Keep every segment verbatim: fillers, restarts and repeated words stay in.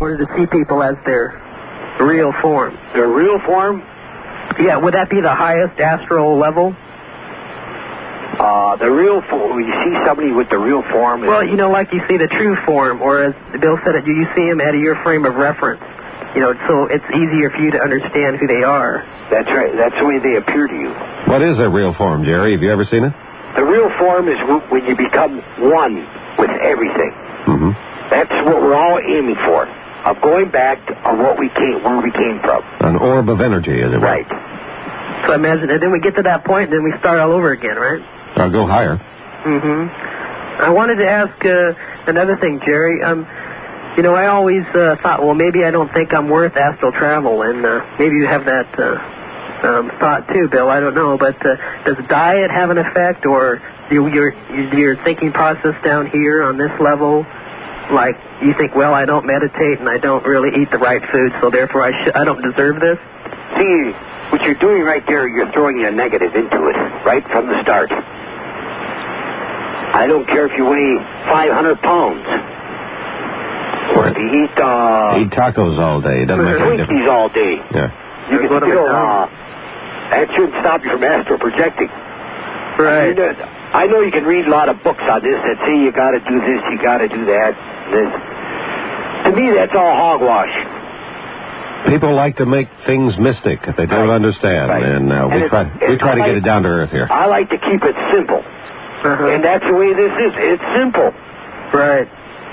Wanted to see people as their real form. Their real form? Yeah, would that be the highest astral level? Uh, the real form, you see somebody with the real form. Well, you know, like you see the true form, or as Bill said it, you see him out of your frame of reference. You know, so it's easier for you to understand who they are. That's right. That's the way they appear to you. What is a real form, Jerry? Have you ever seen it? The real form is when you become one with everything. Mm-hmm. That's what we're all aiming for. Of going back to of what we came, where we came from. An orb of energy, is it? Right. So I imagine, and then we get to that point, and then we start all over again, right? I'll go higher. Mm-hmm. I wanted to ask uh, another thing, Jerry. Um, you know, I always uh, thought, well, maybe I don't think I'm worth astral travel, and uh, maybe you have that uh, um, thought too, Bill. I don't know, but uh, does diet have an effect, or your your your thinking process down here on this level? Like you think, well, I don't meditate and I don't really eat the right food, so therefore I sh- I don't deserve this. See, what you're doing right there, you're throwing a negative into it right from the start. I don't care if you weigh five hundred pounds. Or if you eat, uh... Eat tacos all day. Doesn't make any difference. Twinkies all day. Yeah. You can still, uh... That shouldn't stop you from astral projecting. Right. I, mean, uh, I know you can read a lot of books on this that say you gotta do this, you gotta do that, this. To me, that's all hogwash. People like to make things mystic if they don't right. understand, right. and uh, we and try we try to like, get it down to earth here. I like to keep it simple. Uh-huh. And that's the way this is. It's simple. Right.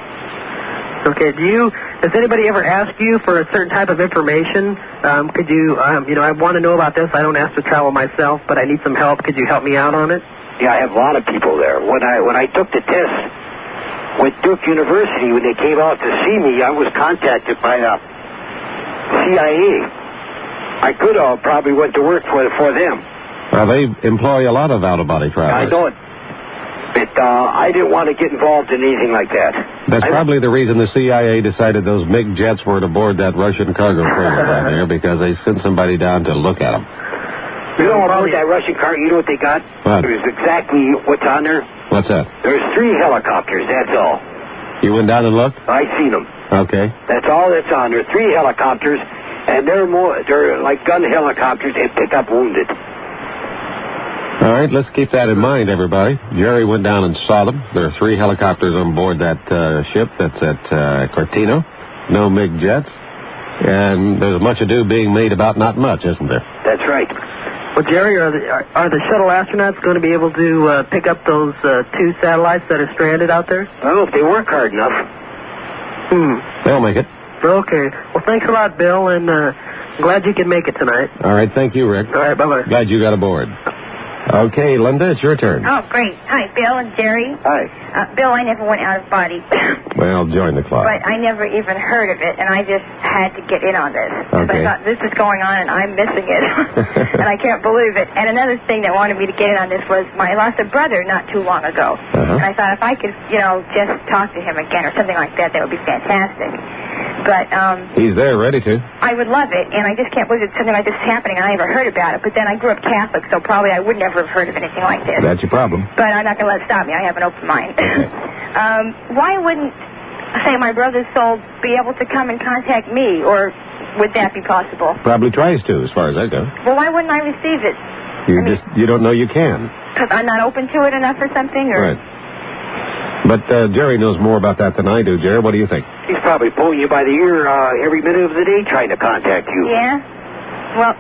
Okay, do you, does anybody ever ask you for a certain type of information? Um, could you, um, you know, I want to know about this. I don't ask to travel myself, but I need some help. Could you help me out on it? Yeah, I have a lot of people there. When I when I took the test with Duke University, when they came out to see me, I was contacted by the C I A. I could have probably went to work for for them. Well, they employ a lot of out-of-body travelers. I know it. But uh, I didn't want to get involved in anything like that. That's I, probably the reason the C I A decided those MiG jets weren't aboard that Russian cargo freighter down there, because they sent somebody down to look at them. You know, aboard that Russian car, you know what they got? What? There's exactly what's on there. What's that? There's three helicopters, that's all. You went down and looked? I seen them. Okay. That's all that's on there. Three helicopters, and they're more, they're like gun helicopters. They pick up wounded. All right, let's keep that in mind, everybody. Jerry went down and saw them. There are three helicopters on board that uh, ship that's at uh, Cortino. No MiG jets. And there's much ado being made about not much, isn't there? That's right. Well, Jerry, are the, are, are the shuttle astronauts going to be able to uh, pick up those uh, two satellites that are stranded out there? I don't know if they work hard enough. Hmm. They'll make it. Okay. Well, thanks a lot, Bill, and uh, I'm glad you could make it tonight. All right, thank you, Rick. All right, bye-bye. Glad you got aboard. Okay, Linda, it's your turn. Oh, great. Hi, Bill and Jerry. Hi. Uh, Bill, I never went out of body. Well, join the club. But I never even heard of it, and I just had to get in on this. Okay. I thought, this is going on, and I'm missing it. And I can't believe it. And another thing that wanted me to get in on this was my, I lost a brother not too long ago. Uh-huh. And I thought if I could, you know, just talk to him again or something like that, that would be fantastic. But, um... He's there, ready to. I would love it, and I just can't believe that something like this is happening, and I never heard about it. But then I grew up Catholic, so probably I would never have heard of anything like this. That's your problem. But I'm not going to let it stop me. I have an open mind. Okay. um, why wouldn't, say, my brother's soul be able to come and contact me, or would that be possible? Probably tries to, as far as that goes. Well, why wouldn't I receive it? You I mean, just, you don't know you can. Because I'm not open to it enough or something? Or... Right. But uh, Jerry knows more about that than I do. Jerry, what do you think? He's probably pulling you by the ear uh, every minute of the day trying to contact you. Yeah? Well,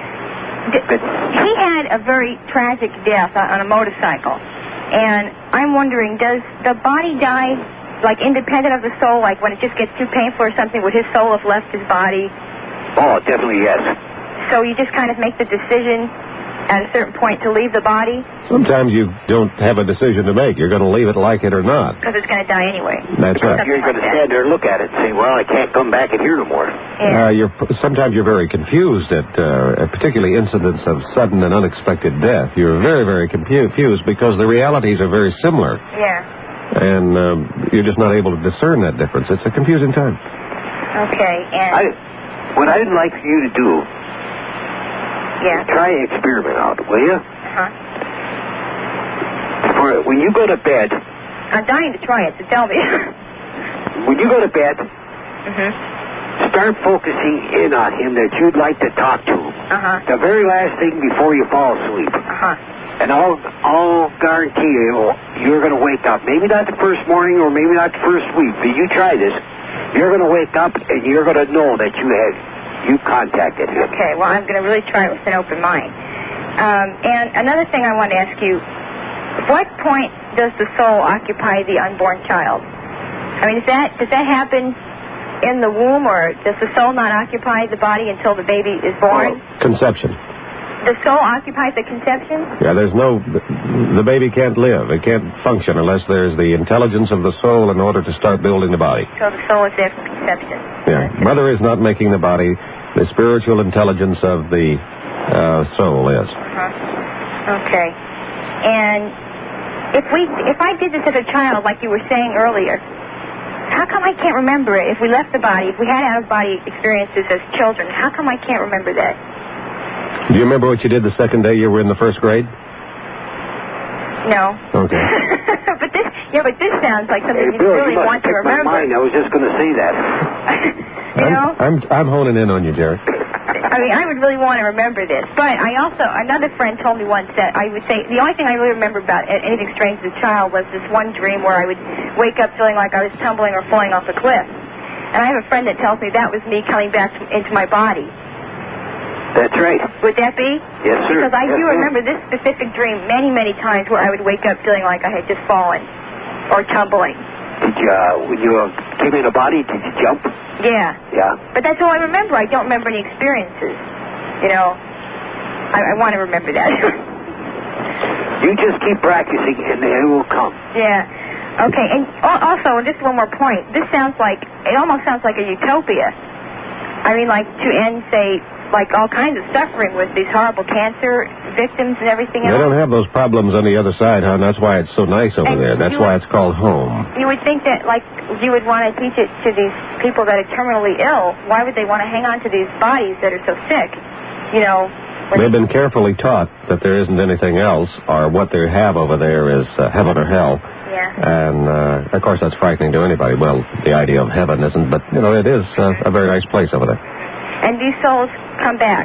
d- he had a very tragic death on, on a motorcycle. And I'm wondering, does the body die, like, independent of the soul? Like, when it just gets too painful or something, would his soul have left his body? Oh, definitely yes. So you just kind of make the decision at a certain point to leave the body? Sometimes you don't have a decision to make. You're going to leave it like it or not. Because it's going to die anyway. That's right. You're going to stand there and look at it and say, well, I can't come back in here no more. Yeah. Uh, you're, sometimes you're very confused at, uh, at particularly incidents of sudden and unexpected death. You're very, very confused because the realities are very similar. Yeah. And um, you're just not able to discern that difference. It's a confusing time. Okay, and... I, what I'd like for you to do... Yeah. Try an experiment out, will you? Uh-huh. For, when you go to bed... I'm dying to try it, so tell me. When you go to bed, mm-hmm. start focusing in on him that you'd like to talk to. Uh-huh. The very last thing before you fall asleep. Uh-huh. And I'll, I'll guarantee you, you're going to wake up. Maybe not the first morning or maybe not the first week, but you try this. You're going to wake up and you're going to know that you had, you contacted him. Okay, well, I'm going to really try it with an open mind. Um, and another thing I want to ask you, what point does the soul occupy the unborn child? I mean, is that, does that happen in the womb, or does the soul not occupy the body until the baby is born? Conception. The soul occupies the conception? Yeah, there's no... The baby can't live. It can't function unless there's the intelligence of the soul in order to start building the body. So the soul is there from conception. Yeah. Mother is not making the body. The spiritual intelligence of the uh, soul is. Uh-huh. Okay. And if we, if I did this as a child, like you were saying earlier, how come I can't remember it? If we left the body, if we had out-of-body experiences as children, how come I can't remember that? Do you remember what you did the second day you were in the first grade? No. Okay. but this, yeah, but this sounds like something Hey, you Bill, really you want to picked my remember. mind. I was just going to say that. you I'm, know? I'm, I'm honing in on you, Jerry. I mean, I would really want to remember this. But I also, another friend told me once that I would say, the only thing I really remember about anything strange as a child was this one dream where I would wake up feeling like I was tumbling or falling off a cliff. And I have a friend that tells me that was me coming back to, into my body. That's right. Would that be? Yes, sir. Because I yes, do sir. remember this specific dream many, many times where I would wake up feeling like I had just fallen or tumbling. Did you, uh, when you uh, came in a body, did you jump? Yeah. Yeah. But that's all I remember. I don't remember any experiences. You know, I, I want to remember that. You just keep practicing and it will come. Yeah. Okay. And also, just one more point. This sounds like, it almost sounds like a utopia. I mean, like to end, say, like all kinds of suffering with these horrible cancer victims and everything else. They don't have those problems on the other side, hon. That's why it's so nice over And there. That's why it's called home. You would think that, like, you would want to teach it to these people that are terminally ill. Why would they want to hang on to these bodies that are so sick? You know. They've been carefully taught that there isn't anything else, or what they have over there is uh, heaven or hell. Yeah. And, uh, of course, that's frightening to anybody. Well, the idea of heaven isn't, but, you know, it is uh, a very nice place over there. And these souls come back.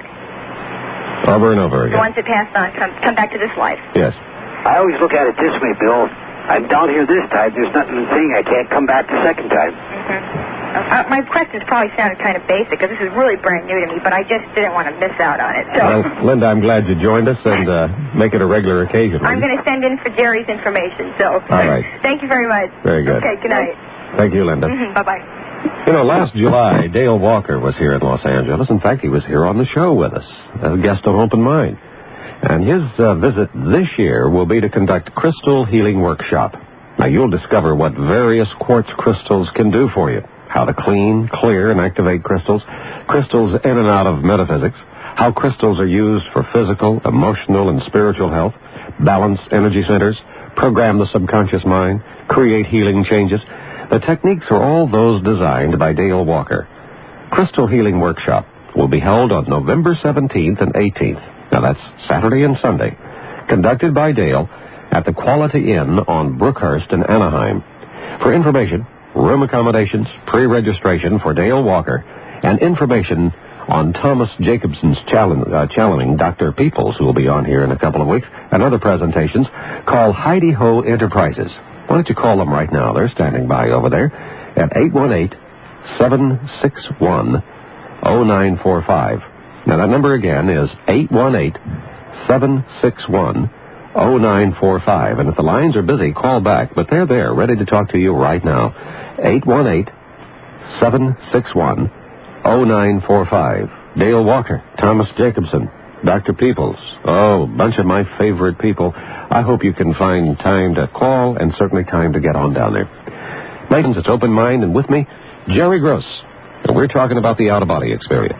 Over and over again. The ones that passed on come, come back to this life. Yes. I always look at it this way, Bill. I'm down here this time. There's nothing saying I can't come back the second time. Mm-hmm. Uh, my questions probably sounded kind of basic, because this is really brand new to me, but I just didn't want to miss out on it. So. Well, Linda, I'm glad you joined us, and uh, make it a regular occasion. I'm going to send in for Jerry's information, so. All right. Thank you very much. Very good. Okay, good night. Thank you, Linda. Mm-hmm. Bye-bye. You know, last July, Dale Walker was here in Los Angeles. In fact, he was here on the show with us, a guest on Open Mind. And his uh, visit this year will be to conduct Crystal Healing Workshop. Now, you'll discover what various quartz crystals can do for you, how to clean, clear, and activate crystals, crystals in and out of metaphysics, how crystals are used for physical, emotional, and spiritual health, balance energy centers, program the subconscious mind, create healing changes. The techniques are all those designed by Dale Walker. Crystal Healing Workshop will be held on November seventeenth and eighteenth. Now, that's Saturday and Sunday. Conducted by Dale at the Quality Inn on Brookhurst in Anaheim. For information, room accommodations, pre-registration for Dale Walker, and information on Thomas Jacobson's challenge, uh, challenging Doctor Peoples, who will be on here in a couple of weeks, and other presentations, call Heidi Ho Enterprises. Why don't you call them right now? They're standing by over there at eight one eight, seven six one, zero nine four five. Now, that number again is eight one eight, seven six one, zero nine four five. And if the lines are busy, call back. But they're there, ready to talk to you right now. eight one eight, seven six one, zero nine four five. Dale Walker, Thomas Jacobson, Doctor Peoples. Oh, a bunch of my favorite people. I hope you can find time to call and certainly time to get on down there. Ladies, it's Open Mind, and with me, Jerry Gross. And we're talking about the out-of-body experience.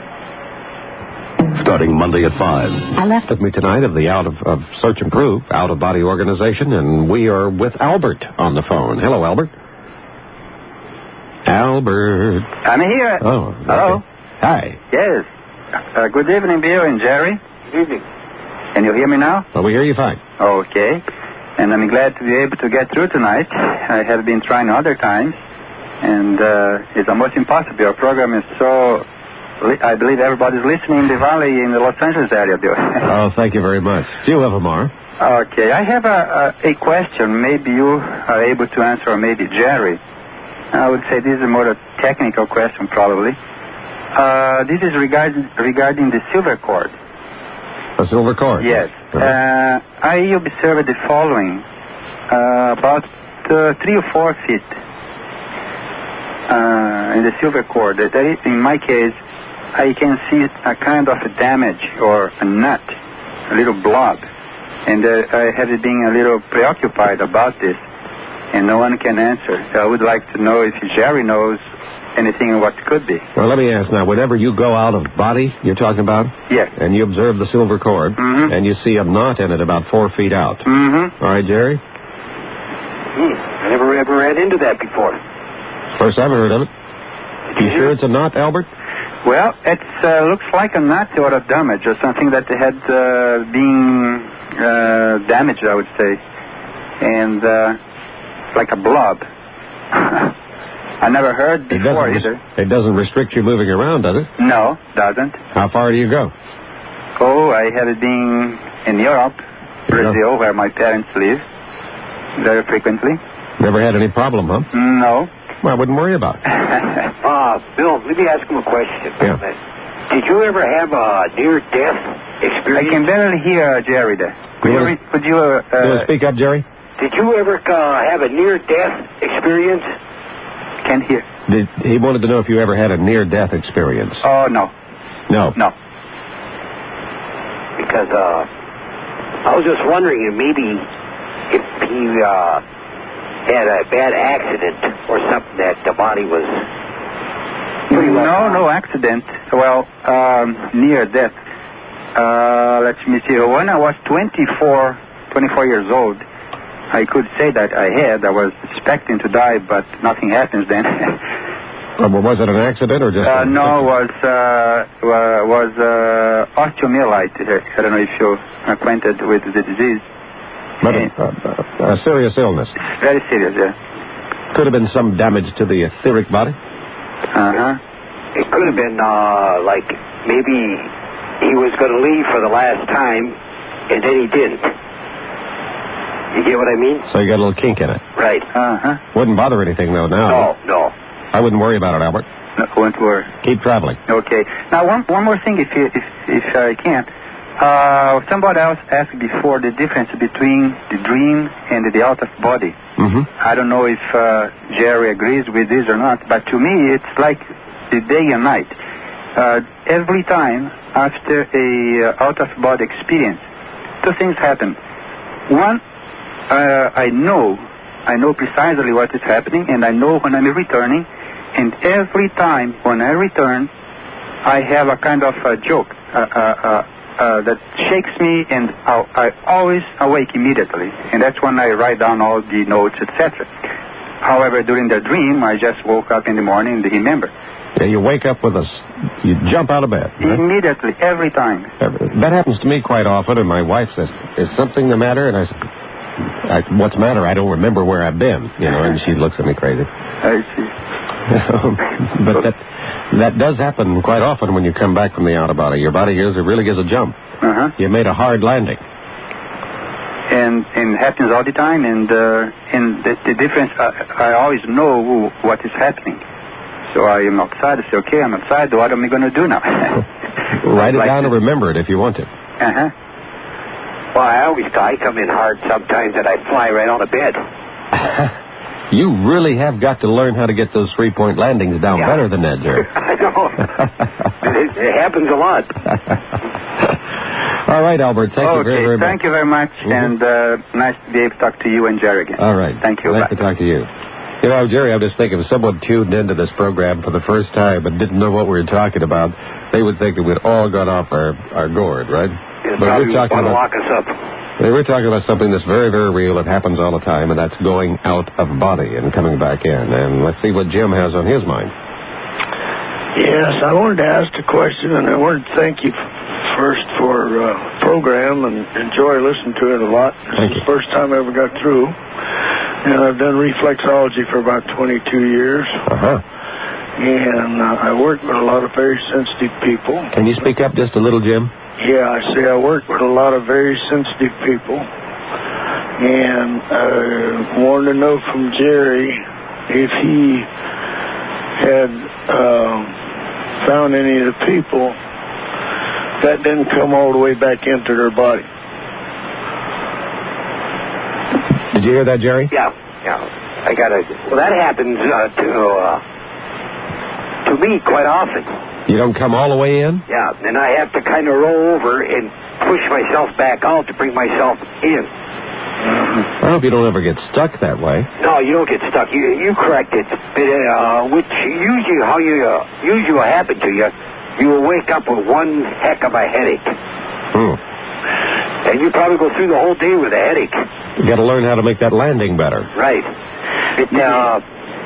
Starting Monday at five. I left with me tonight of the Out of, of Search and Prove out-of-body organization, and we are with Albert on the phone. Hello, Albert. Albert. I'm here. Oh. Okay. Hello. Hi. Yes. Uh, good evening, Bill and Jerry. Good evening. Can you hear me now? Well, we hear you fine. Okay. And I'm glad to be able to get through tonight. I have been trying other times. And uh, it's almost impossible. Your program is so... I believe everybody's listening in the valley in the Los Angeles area, Bill. Oh, thank you very much. Do you have a Mar? Okay, I have a, a, a question. Maybe you are able to answer, or maybe Jerry. I would say this is more a technical question, probably. Uh, this is regarding regarding the silver cord. A silver cord? Yes. Uh-huh. Uh, I observed the following. Uh, about uh, three or four feet uh, in the silver cord. That is, in my case, I can see a kind of a damage or a nut, a little blob. And uh, I have been a little preoccupied about this, and no one can answer. So I would like to know if Jerry knows anything what could be. Well, let me ask now, whenever you go out of body, you're talking about? Yes. And you observe the silver cord, mm-hmm. and you see a knot in it about four feet out. Mm-hmm. All right, Jerry? Hmm. I never ever ran into that before. First I've heard of it. You sure it's a knot, Albert? Well, it uh, looks like a knot or a damage or something that had uh, been uh, damaged, I would say. And uh, like a blob. I never heard before it either. It doesn't restrict you moving around, does it? No, doesn't. How far do you go? Oh, I have been in Europe, Brazil, where my parents live, very frequently. Never had any problem, huh? No. Well, I wouldn't worry about it. uh, Bill, let me ask him a question. Yeah. Did you ever have a near-death experience? I can barely hear Jerry there. Could you, you, re- could you, uh, you want to speak up, Jerry? Did you ever uh, have a near-death experience? Can't hear. Did, he wanted to know if you ever had a near-death experience. Oh, no. No. No. Because uh, I was just wondering if maybe if he uh, had a bad accident or something that the body was pretty well No, gone. no accident. Well, um, near death. Uh, let me see. When I was twenty-four, twenty-four years old, I could say that I had. I was expecting to die, but nothing happens then. Well, was it an accident or just... uh, a... no, was uh, was uh, osteomyelite. I don't know if you're acquainted with the disease. But a, a, a serious illness. Very serious, yeah. Could have been some damage to the etheric body. Uh-huh. It could have been uh, like maybe he was going to leave for the last time, and then he didn't. You get what I mean? So you got a little kink in it. Right. Uh-huh. Wouldn't bother anything, though, now. No, no. I wouldn't worry about it, Albert. No, won't worry. Keep traveling. Okay. Now, one one more thing, if you, if if I can. Uh, somebody else asked before the difference between the dream and the out of body. Mm-hmm. I don't know if uh, Jerry agrees with this or not, but to me, it's like the day and night. Uh, every time after a uh, out of body experience, two things happen. One, uh, I know, I know precisely what is happening, and I know when I'm returning. And every time when I return, I have a kind of a joke uh, uh, uh, uh, that shakes me, and I'll, I always awake immediately. And that's when I write down all the notes, et cetera. However, during the dream, I just woke up in the morning and remember. Yeah, you wake up with a... You jump out of bed. Right? Immediately, every time. That happens to me quite often, and my wife says, is something the matter? And I say, I, what's the matter? I don't remember where I've been, you know, and she looks at me crazy. I see. But that that does happen quite often when you come back from the out of body. Your body gives, it really gives a jump. Uh-huh. You made a hard landing. And and it happens all the time, and uh, and the, the difference, I, I always know what is happening. So I am outside, I say, okay, I'm outside, what am I going to do now? Write it like down this. and remember it if you want to. Uh-huh. Well, I always I come in hard sometimes that I fly right out of bed. You really have got to learn how to get those three-point landings down Yeah. better than that, Jerry. I know. it, it happens a lot. All right, Albert. Thank okay, you very, very much. thank you very much, Mm-hmm. and uh, nice to be able to talk to you and Jerry again. All right. Thank you. Nice Bye. to talk to you. You know, Jerry, I'm just thinking if someone tuned into this program for the first time and didn't know what we were talking about, they would think that we'd all got off our, our gourd, right? It But probably we're talking want to about, lock us up. we're talking about something that's very, very real. It happens all the time, and that's going out of body and coming back in. And let's see what Jim has on his mind. Yes, I wanted to ask a question, and I wanted to thank you first for uh, the program and enjoy listening to it a lot. This Thank is you. the first time I ever got through. and I've done reflexology for about twenty-two years. Uh-huh. And uh, I work with a lot of very sensitive people. Can you speak up just a little, Jim? Yeah, I say I work with a lot of very sensitive people. And I wanted to know from Jerry if he had uh, found any of the people that didn't come all the way back into their body. Did you hear that, Jerry? Yeah, yeah. I got it. Well, that happens uh, to uh, to me quite often. You don't come all the way in? Yeah, and I have to kind of roll over and push myself back out to bring myself in. I hope you don't ever get stuck that way. No, you don't get stuck. You you correct it. Uh, which usually how you uh, usually will happen to you, you will wake up with one heck of a headache. Hmm. And you probably go through the whole day with a headache. You got to learn how to make that landing better. Right. It, uh,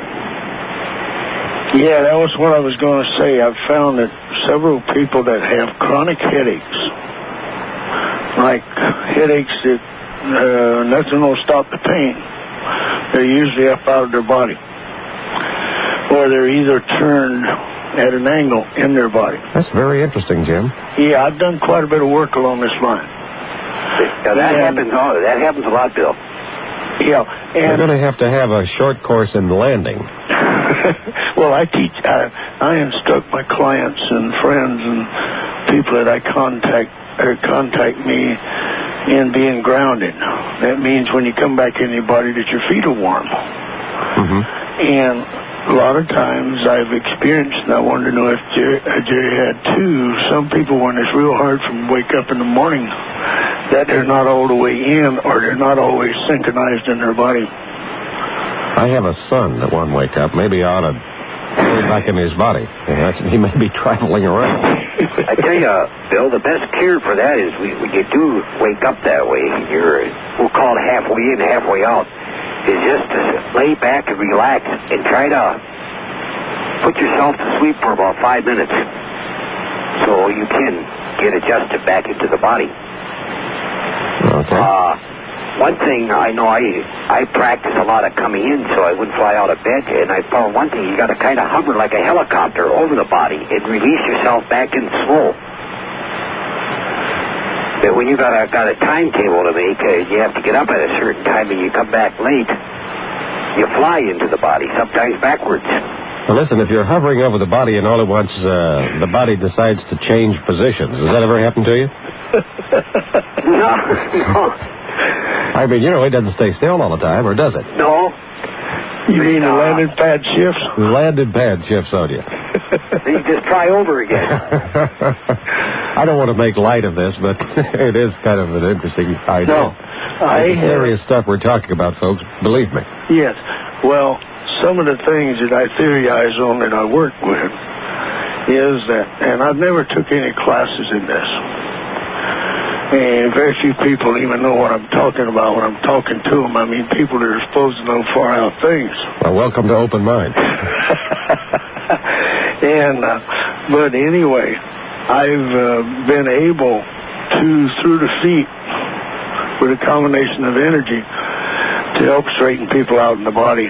yeah, that was what I was going to say. I've found that several people that have chronic headaches, like headaches that uh, nothing will stop the pain, they're usually up out of their body. Or they're either turned at an angle in their body. That's very interesting, Jim. Yeah, I've done quite a bit of work along this line. Now that and, happens. Oh, that happens a lot, Bill. Yeah, and you're going to have to have a short course in landing. Well, I teach. I, I instruct my clients and friends and people that I contact or contact me in being grounded. That means when you come back in your body, that your feet are warm. Mm-hmm. And a lot of times I've experienced, and I wanted to know if Jerry, uh, Jerry had too, some people when it's real hard for them to wake up in the morning, that they're not all the way in or they're not always synchronized in their body. I have a son that won't wake up. Maybe I ought to put him back in his body. He may be traveling around. I tell you, Bill, the best cure for that is we, when you do wake up that way, you're, we'll call it halfway in, halfway out, is just to lay back and relax and try to put yourself to sleep for about five minutes so you can get adjusted back into the body. Okay. Uh, one thing I know, I I practice a lot of coming in so I wouldn't fly out of bed, and I found one thing, you got to kind of hover like a helicopter over the body and release yourself back in slow. But when you got a, got a timetable to make, uh, you have to get up at a certain time and you come back late, you fly into the body, sometimes backwards. Well, listen, if you're hovering over the body and all at once uh, the body decides to change positions, has that ever happened to you? No, no. I mean, you know, it doesn't stay still all the time, or does it? No. You mean the landing pad shifts? Landing pad shifts on you. You just try over again. I don't want to make light of this, but it is kind of an interesting idea. No. I it's serious stuff we're talking about, folks. Believe me. Yes. Well, some of the things that I theorize on that I work with is that, and I've never took any classes in this, and very few people even know what I'm talking about when I'm talking to them. I mean, people that are supposed to know far out things. Well, welcome to Open Mind. and, uh, but anyway, I've uh, been able to, through the feet, with a combination of energy, to help straighten people out in the body.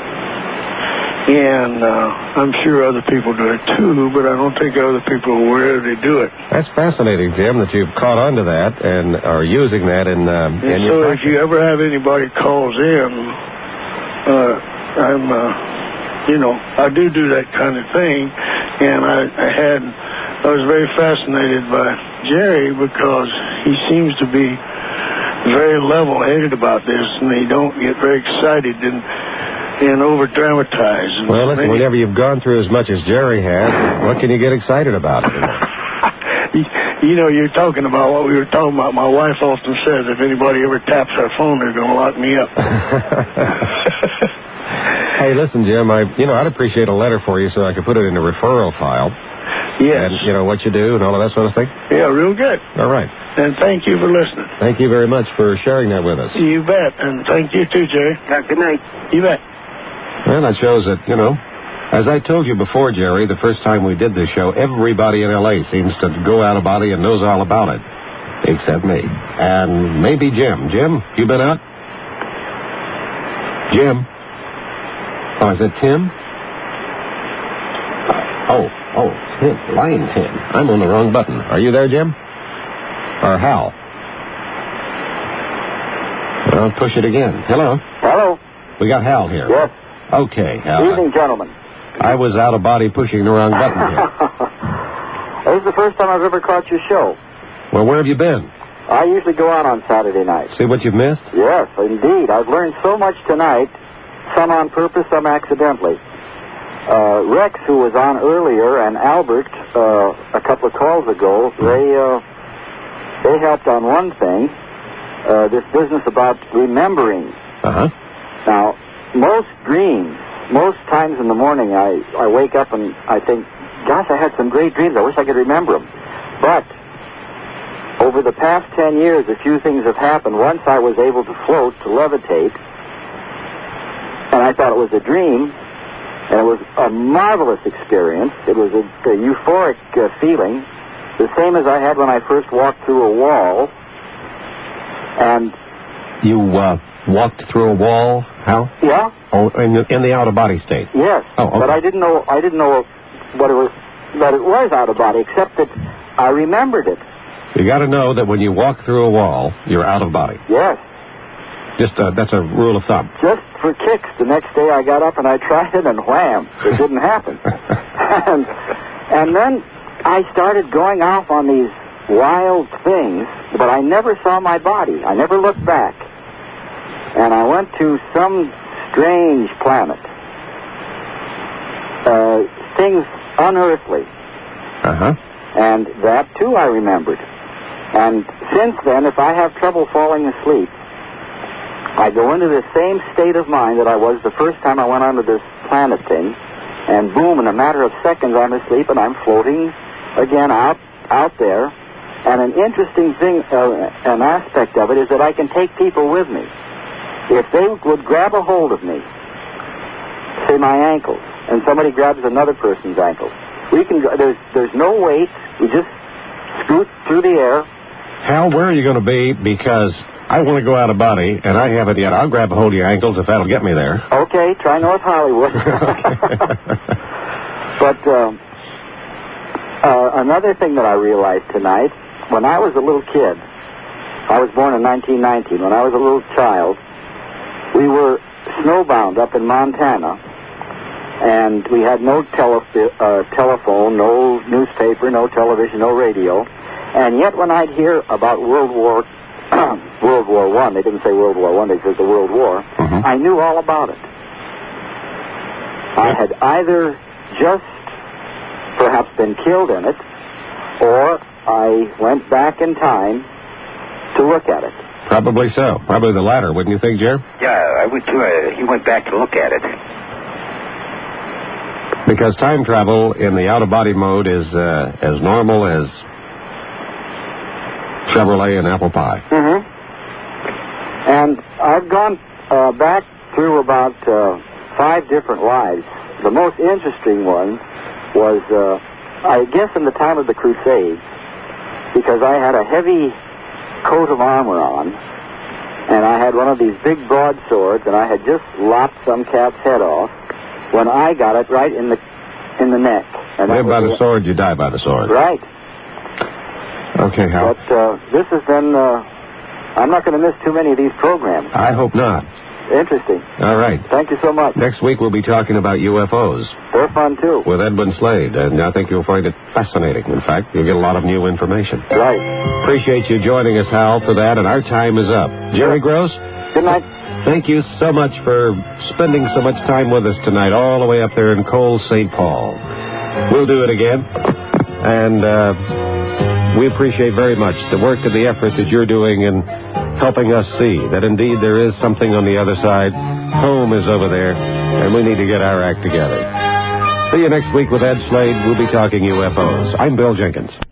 And uh, I'm sure other people do it too, but I don't think other people are aware they do it. That's fascinating, Jim, that you've caught on to that and are using that in, uh, and in so your if you ever have anybody calls in, uh, I'm, uh, you know, I do do that kind of thing. And I, I had, I was very fascinated by Jerry because he seems to be very level-headed about this, and they don't get very excited and and over-dramatize. And well, listen, whenever you've gone through as much as Jerry has, what can you get excited about? you, you know, you're talking about what we were talking about. My wife often says if anybody ever taps our phone, they're going to lock me up. Hey, listen, Jim, I, you know, I'd appreciate a letter for you so I could put it in a referral file. Yes. And, you know, what you do and all of that sort of thing? Yeah, real good. All right. And thank you for listening. Thank you very much for sharing that with us. You bet. And thank you too, Jerry. Yeah, good night. You bet. Well, that shows that, you know, as I told you before, Jerry, the first time we did this show, everybody in L A seems to go out of body and knows all about it, except me. And maybe Jim. Jim, you been out? Jim? Oh, is it Tim? Oh, oh, Tim, line Tim. I'm on the wrong button. Are you there, Jim? Or Hal? Well, push it again. Hello? Hello? We got Hal here. Yes. Okay, Hal. Evening, gentlemen. I was out of body pushing the wrong button here. This is the first time I've ever caught your show. Well, where have you been? I usually go out on Saturday night. See what you've missed? Yes, indeed. I've learned so much tonight, some on purpose, some accidentally. Uh, Rex, who was on earlier, and Albert, uh, a couple of calls ago, they, uh, they helped on one thing, uh, this business about remembering. Uh-huh. Now, most dreams, most times in the morning, I, I wake up and I think, gosh, I had some great dreams. I wish I could remember them. But over the past ten years, a few things have happened. Once I was able to float, to levitate, and I thought it was a dream, and it was a marvelous experience. It was a, a euphoric uh, feeling, the same as I had when I first walked through a wall. And you uh, walked through a wall, Hal? Yeah. Oh, in the, in the out-of-body state? Yes. Oh, okay. But I didn't know. I didn't know what it was. That it was out of body, except that I remembered it. You got to know that when you walk through a wall, you're out of body. Yes. Just uh, that's a rule of thumb. Just for kicks. The next day I got up and I tried it, and wham, it didn't happen. and, and then I started going off on these wild things, but I never saw my body. I never looked back. And I went to some strange planet. Uh, things unearthly. Uh-huh. And that, too, I remembered. And since then, if I have trouble falling asleep, I go into the same state of mind that I was the first time I went onto this planet thing, and boom, in a matter of seconds, I'm asleep and I'm floating again out out there. And an interesting thing, uh, an aspect of it, is that I can take people with me. If they would grab a hold of me, say my ankles, and somebody grabs another person's ankles, we can go, there's there's no weight. We just scoot through the air. Hal, where are you going to be? Because I want to go out of body, and I haven't yet. I'll grab a hold of your ankles if that'll get me there. Okay, try North Hollywood. But um, uh, another thing that I realized tonight, when I was a little kid, I was born in nineteen nineteen. When I was a little child, we were snowbound up in Montana, and we had no tele- uh, telephone, no newspaper, no television, no radio. And yet when I'd hear about World War World War One, they didn't say World War One, they said the World War, mm-hmm. I knew all about it. I had either just perhaps been killed in it, or I went back in time to look at it. Probably so. Probably the latter, wouldn't you think, Jer? Yeah, I would too. Uh, he went back to look at it. Because time travel in the out-of-body mode is uh, as normal as Chevrolet and apple pie. Mm-hmm. And I've gone uh, back through about uh, five different lives. The most interesting one was, uh, I guess, in the time of the Crusades, because I had a heavy coat of armor on, and I had one of these big broadswords, and I had just lopped some cat's head off when I got it right in the in the neck. And Live by the the, sword, you die by the sword. Right. Okay, Hal. But uh, this has been, uh, I'm not going to miss too many of these programs. I hope not. Interesting. All right. Thank you so much. Next week we'll be talking about U F Os. They're fun, too. With Edwin Slade, and I think you'll find it fascinating. In fact, you'll get a lot of new information. Right. Appreciate you joining us, Hal, for that, and our time is up. Jerry Gross? Good night. Thank you so much for spending so much time with us tonight, all the way up there in Cole, Saint Paul. We'll do it again, and uh, we appreciate very much the work and the effort that you're doing in helping us see that indeed there is something on the other side. Home is over there, and we need to get our act together. See you next week with Ed Slade. We'll be talking U F Os. I'm Bill Jenkins.